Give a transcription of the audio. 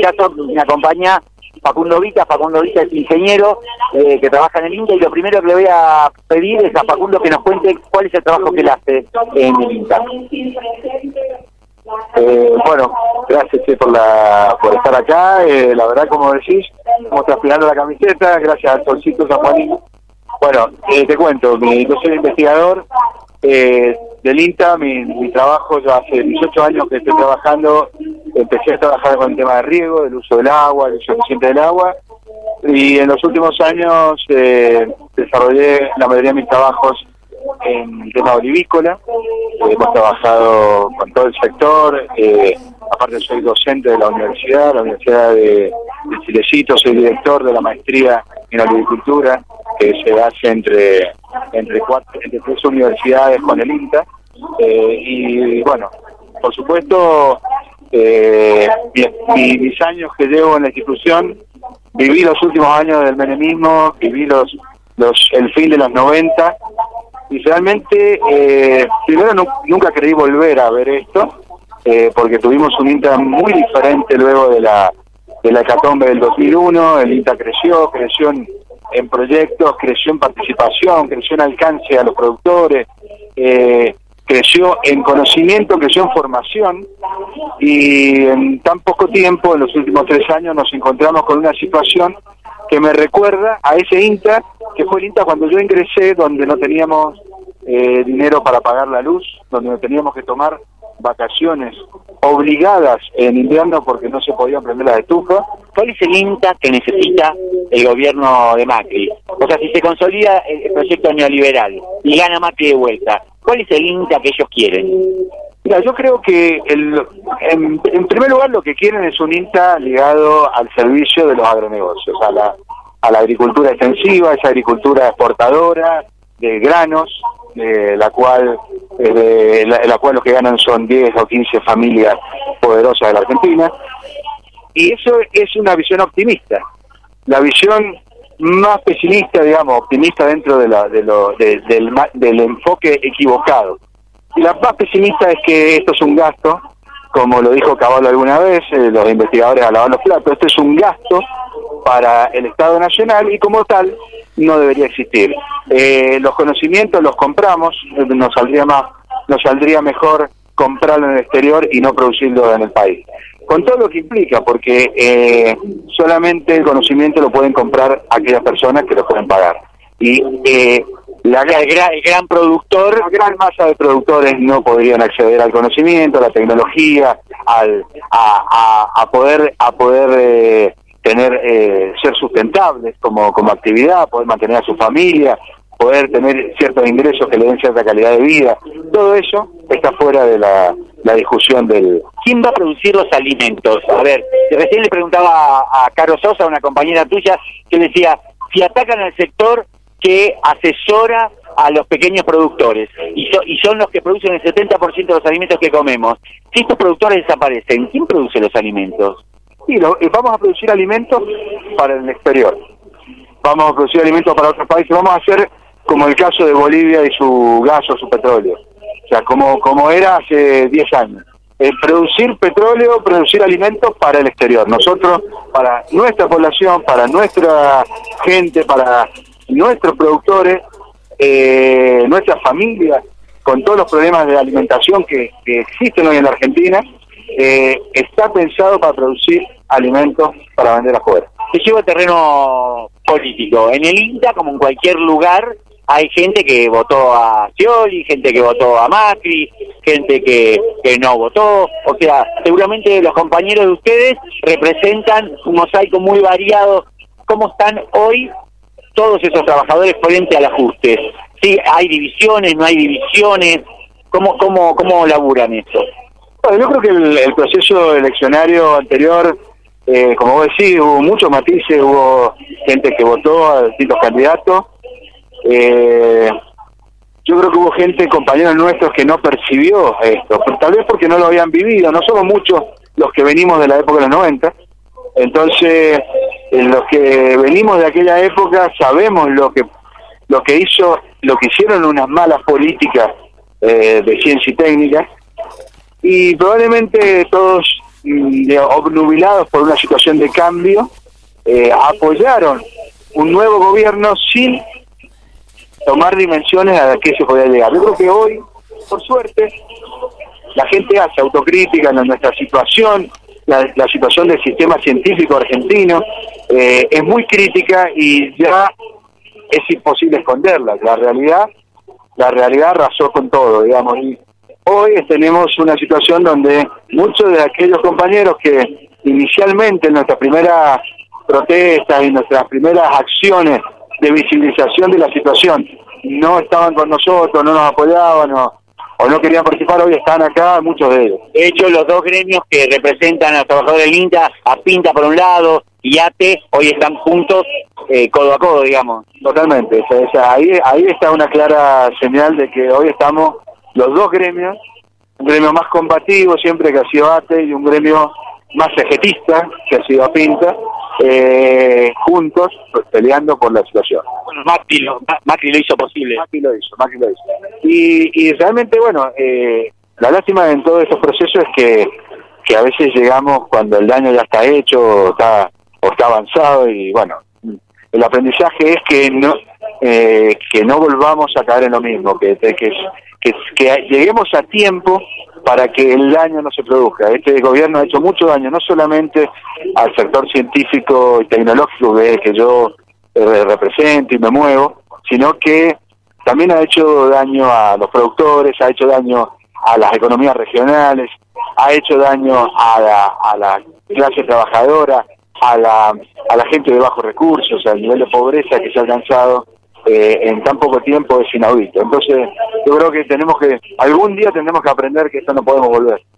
caso me acompaña Facundo Vita. Facundo Vita es ingeniero que trabaja en el INTA, y lo primero que le voy a pedir es a Facundo que nos cuente cuál es el trabajo que él hace en el INTA. Bueno, gracias por estar acá. La verdad, como decís, estamos transpirando la camiseta, gracias al solcito San Juanino. Bueno, te cuento, yo soy investigador del INTA. Mi trabajo, yo hace 18 años que estoy trabajando. Empecé a trabajar con el tema de riego, del uso del agua, el uso eficiente del agua, y en los últimos años desarrollé la mayoría de mis trabajos en tema olivícola. Hemos trabajado con todo el sector. Aparte soy docente de la Universidad de Chilecito. Soy director de la maestría en olivicultura que se hace entre tres universidades con el INTA. Y bueno, por supuesto, mis años que llevo en la institución, viví los últimos años del menemismo, viví el fin de los 90, y realmente primero nunca creí volver a ver esto, porque tuvimos un INTA muy diferente luego de la hecatombe del 2001. El INTA creció en proyectos, creció en participación, creció en alcance a los productores, creció en conocimiento, creció en formación, y en tan poco tiempo, en los últimos 3 años, nos encontramos con una situación que me recuerda a ese INTA, que fue el INTA cuando yo ingresé, donde no teníamos dinero para pagar la luz, donde teníamos que tomar vacaciones obligadas en invierno porque no se podían prender las estufas. ¿Cuál es el INTA que necesita el gobierno de Macri? O sea, si se consolida el proyecto neoliberal y gana Macri de vuelta, ¿cuál es el INTA que ellos quieren? Mira, yo creo que en primer lugar lo que quieren es un INTA ligado al servicio de los agronegocios, a la agricultura extensiva, esa agricultura exportadora de granos, la cual los que ganan son 10 o 15 familias poderosas de la Argentina. Y eso es una visión optimista. La visión más pesimista, digamos, optimista dentro del enfoque equivocado. Y la más pesimista es que esto es un gasto, como lo dijo Cavallo alguna vez, los investigadores a lavar los platos. Esto es un gasto para el Estado Nacional y como tal no debería existir. Los conocimientos los compramos, nos saldría mejor comprarlo en el exterior y no producirlo en el país. Con todo lo que implica, porque solamente el conocimiento lo pueden comprar aquellas personas que lo pueden pagar. Y el gran productor, la gran masa de productores no podrían acceder al conocimiento, a la tecnología, a poder ser sustentables como actividad, poder mantener a su familia, poder tener ciertos ingresos que le den cierta calidad de vida. Todo eso está fuera de la discusión del... ¿Quién va a producir los alimentos? A ver, recién le preguntaba a Caro Sosa, una compañera tuya, que decía, si atacan al sector que asesora a los pequeños productores, y son los que producen el 70% de los alimentos que comemos, si estos productores desaparecen, ¿quién produce los alimentos? Sí, vamos a producir alimentos para el exterior, vamos a producir alimentos para otros países, vamos a hacer como el caso de Bolivia y su gas o su petróleo, o sea, como era hace 10 años. Producir petróleo, producir alimentos para el exterior. Nosotros, para nuestra población, para nuestra gente, para nuestros productores, nuestras familias, con todos los problemas de alimentación que existen hoy en la Argentina, está pensado para producir alimentos para vender afuera. Te llevo al terreno político. En el INTA, como en cualquier lugar, hay gente que votó a Scioli, gente que votó a Macri, gente que no votó. O sea, seguramente los compañeros de ustedes representan un mosaico muy variado. ¿Cómo están hoy todos esos trabajadores frente al ajuste? ¿Sí, hay divisiones, no hay divisiones? ¿Cómo laburan eso? Bueno, yo creo que el proceso eleccionario anterior, como vos decís, hubo muchos matices, hubo gente que votó a distintos candidatos. Yo creo que hubo compañeros nuestros que no percibió esto, tal vez porque no lo habían vivido. No somos muchos los que venimos de la época de los 90, entonces los que venimos de aquella época sabemos lo que hicieron unas malas políticas de ciencia y técnica, y probablemente todos obnubilados por una situación de cambio, apoyaron un nuevo gobierno sin tomar dimensiones a las que se podía llegar. Yo creo que hoy, por suerte, la gente hace autocrítica en nuestra situación, la situación del sistema científico argentino, es muy crítica y ya es imposible esconderla. La realidad arrasó con todo, digamos, y hoy tenemos una situación donde muchos de aquellos compañeros que inicialmente en nuestras primeras protestas y nuestras primeras acciones de visibilización de la situación no estaban con nosotros, no nos apoyaban o no querían participar, hoy están acá, muchos de ellos. De hecho, los dos gremios que representan a los trabajadores del INTA, a Pinta por un lado y ATE, hoy están juntos, codo a codo, digamos. Totalmente, ahí está una clara señal de que hoy estamos los dos gremios, un gremio más combativo siempre que ha sido ATE y un gremio más ejetista que ha sido Pinta, juntos peleando por la situación. Bueno, Macri lo hizo posible. Macri lo hizo. Y realmente, bueno, la lástima en todos estos procesos es que a veces llegamos cuando el daño ya está hecho o está avanzado, y bueno, el aprendizaje es que no volvamos a caer en lo mismo, que lleguemos a tiempo para que el daño no se produzca. Este gobierno ha hecho mucho daño, no solamente al sector científico y tecnológico que yo represento y me muevo, sino que también ha hecho daño a los productores, ha hecho daño a las economías regionales, ha hecho daño a la clase trabajadora, a la gente de bajos recursos, al nivel de pobreza que se ha alcanzado en tan poco tiempo es inaudito. Entonces yo creo que algún día tendremos que aprender que esto no podemos volver.